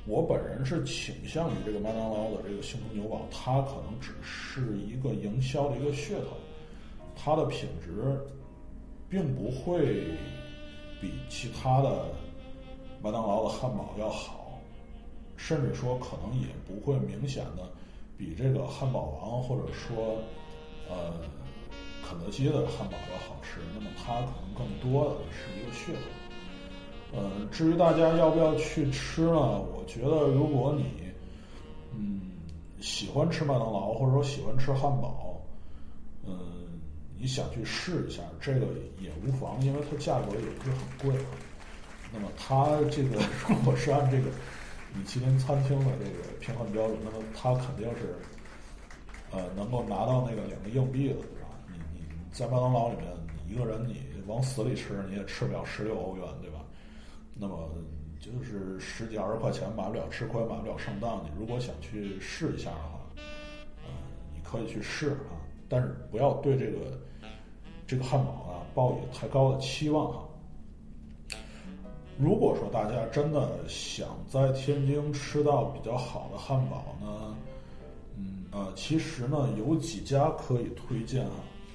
我本人是倾向于这个麦当劳的这个星空牛堡，它可能只是一个营销的一个噱头，它的品质并不会比其他的麦当劳的汉堡要好，甚至说可能也不会明显的比这个汉堡王或者说呃肯德基的汉堡要好吃，那么它可能更多的是一个噱头。呃，至于大家要不要去吃呢？我觉得如果你嗯喜欢吃麦当劳或者说喜欢吃汉堡，嗯，你想去试一下，这个也无妨，因为它价格也不是很贵啊。那么它这个如果是按这个米其林餐厅的这个评判标准，那么它肯定是呃能够拿到那个两个硬币的，对吧？你你在麦当劳里面，你一个人你往死里吃，你也吃不了十六欧元，对吧？那么就是十几二十块钱买不了吃亏，买不了上当。你如果想去试一下的话，呃，你可以去试啊，但是不要对这个这个汉堡啊抱以太高的期望哈。如果说大家真的想在天津吃到比较好的汉堡呢，嗯呃，其实呢有几家可以推荐啊。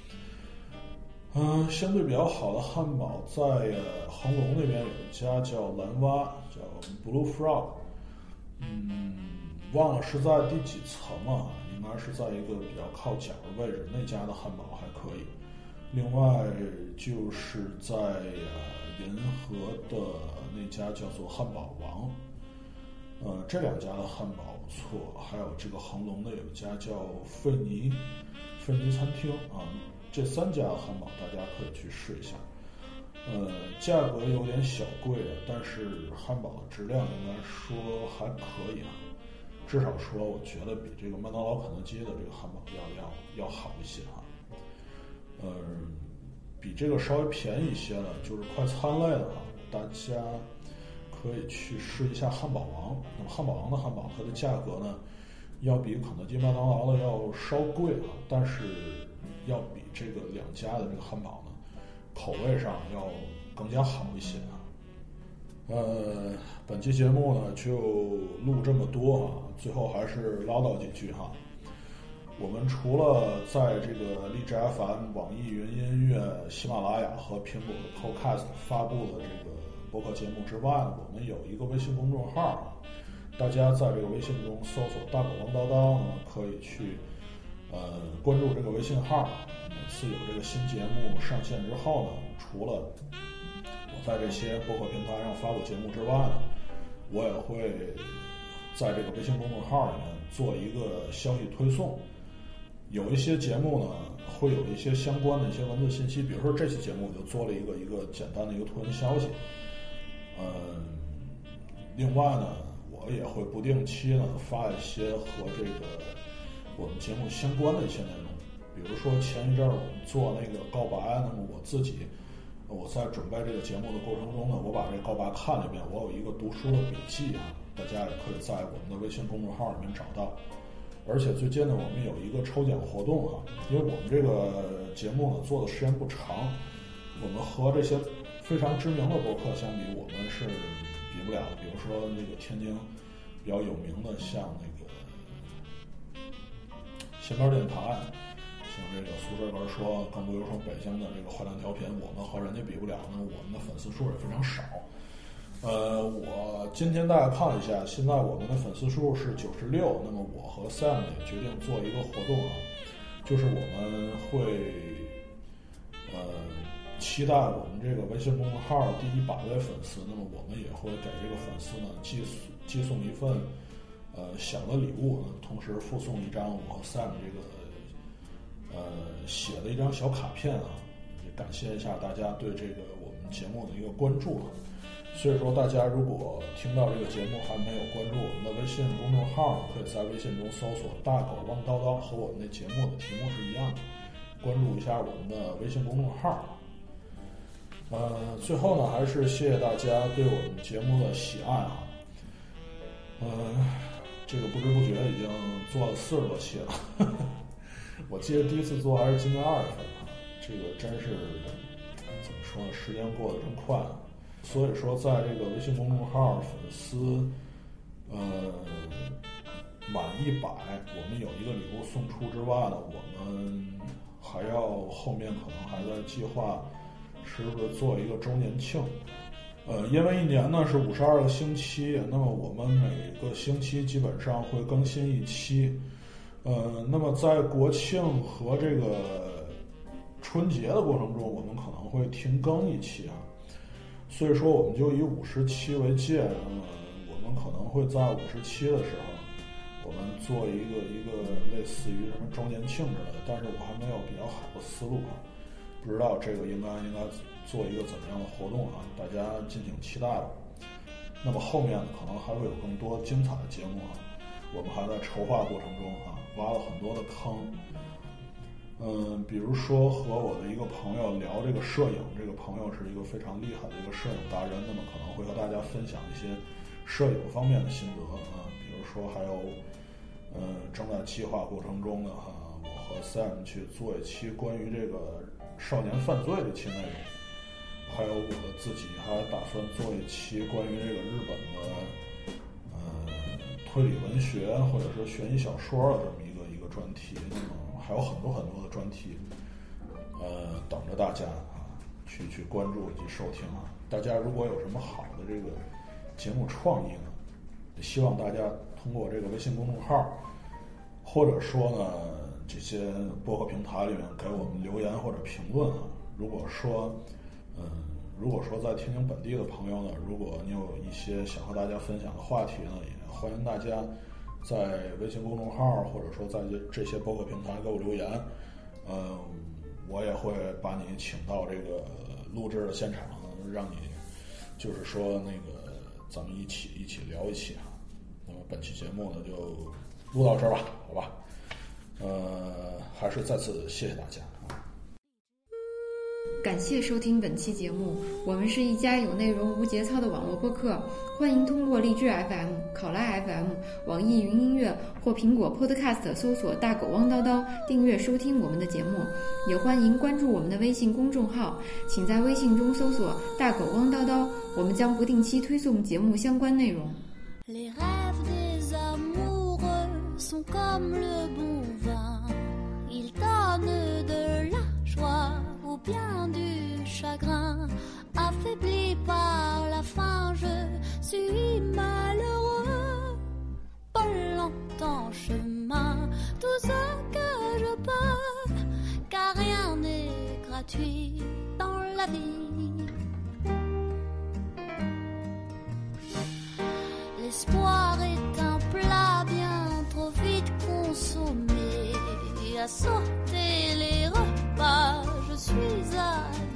嗯、呃，相对比较好的汉堡在呃恒隆那边有一家叫蓝蛙，叫 Blue Frog， 嗯，忘了是在第几层啊，应该是在一个比较靠角的位置，那家的汉堡还可以。另外就是在呃银河的那家叫做汉堡王，呃，这两家的汉堡不错，还有这个恒隆的有一家叫费尼费尼餐厅啊，这三家汉堡大家可以去试一下。呃，价格有点小贵，但是汉堡的质量应该说还可以啊，至少说我觉得比这个麦当劳、肯德基的这个汉堡要要要好一些啊。呃，比这个稍微便宜一些的，就是快餐类的啊，大家可以去试一下汉堡王。那么汉堡王的汉堡，它的价格呢，要比肯德基、麦当劳的要稍贵啊，但是要比这个两家的这个汉堡呢，口味上要更加好一些啊。呃，本期节目呢就录这么多啊，最后还是唠叨几句哈。我们除了在这个荔枝 F M、网易云音乐、喜马拉雅和苹果的 Podcast 发布的这个播客节目之外呢，我们有一个微信公众号啊，大家在这个微信中搜索大狗王叨叨呢，可以去呃关注这个微信号。每次有这个新节目上线之后呢，除了我在这些播客平台上发布节目之外呢，我也会在这个微信公众号里面做一个消息推送。有一些节目呢，会有一些相关的一些文字信息，比如说这期节目我就做了一个一个简单的一个图文消息。呃，另外呢，我也会不定期呢发一些和这个我们节目相关的一些内容，比如说前一阵儿我们做那个告白，那么我自己我在准备这个节目的过程中呢，我把这个告白看了一遍，我有一个读书的笔记啊，大家也可以在我们的微信公众号里面找到。而且最近呢，我们有一个抽奖活动啊，因为我们这个节目呢做的时间不长，我们和这些非常知名的播客相比，我们是比不了。比如说那个天津比较有名的，像那个闲班电台，像这个苏轼哥说，更不用说北京的这个坏蛋调频，我们和人家比不了呢，我们的粉丝数也非常少。呃，我今天大概看了一下，现在我们的粉丝数是九十六。那么我和 Sam 也决定做一个活动啊，就是我们会呃期待我们这个微信公众号第一百位粉丝，那么我们也会给这个粉丝呢寄寄送一份呃小的礼物，同时附送一张我和 Sam 这个呃写的一张小卡片啊，也感谢一下大家对这个我们节目的一个关注啊。所以说大家如果听到这个节目还没有关注我们的微信公众号，可以在微信中搜索大狗汪叨叨，和我们的节目的题目是一样的，关注一下我们的微信公众号。呃，最后呢，还是谢谢大家对我们节目的喜爱啊。呃，这个不知不觉已经做了四十多期了，呵呵，我记得第一次做还是今年二月份啊，这个真是怎么说呢，时间过得真快啊。所以说，在这个微信公众号粉丝呃，满一百，我们有一个礼物送出之外呢，我们还要后面可能还在计划，是不是做一个周年庆？呃，因为一年呢是五十二个星期，那么我们每个星期基本上会更新一期。呃，那么在国庆和这个春节的过程中，我们可能会停更一期啊。所以说，我们就以五十期为界，那么我们可能会在五十期的时候，我们做一个一个类似于什么周年庆之类的，但是我还没有比较好的思路啊，不知道这个应该应该做一个怎么样的活动啊，大家敬请期待吧。那么后面呢，可能还会有更多精彩的节目啊，我们还在筹划过程中啊，挖了很多的坑。嗯，比如说和我的一个朋友聊这个摄影，这个朋友是一个非常厉害的一个摄影达人，那么可能会和大家分享一些摄影方面的心得啊，比如说还有，呃，正在计划过程中的哈，我和 Sam 去做一期关于这个少年犯罪的一期内容，还有我自己还打算做一期关于这个日本的，呃，推理文学或者是悬疑小说的这么一个一个专题，那么还有很多很多的专题，呃，等着大家啊去去关注以及收听啊。大家如果有什么好的这个节目创意呢，也希望大家通过这个微信公众号，或者说呢这些播客平台里面给我们留言或者评论啊。如果说，嗯、呃，如果说在天津本地的朋友呢，如果你有一些想和大家分享的话题呢，也欢迎大家在微信公众号或者说在这些播客平台给我留言，呃，我也会把你请到这个录制的现场，让你就是说那个咱们一起一起聊一起啊。那么本期节目呢就录到这儿吧，好吧？呃，还是再次谢谢大家啊。 感谢收听本期节目，我们是一家有内容无节操的网络播客，欢迎通过荔枝 F M、考拉 F M、网易云音乐或苹果 Podcast 搜索大狗汪叨叨，订阅收听我们的节目，也欢迎关注我们的微信公众号，请在微信中搜索大狗汪叨叨，我们将不定期推送节目相关内容。 Les rêves des amoureux sont comme le bon vin, ils donnent de la joie ou bien du chagrin. Affaibli par la faim, je suis malheureux. Pas longtemps chemin, tout ce que je peux, car rien n'est gratuit dans la vie.L'espoir est un plat bien trop vite consommé. À sauter les repas, je suis à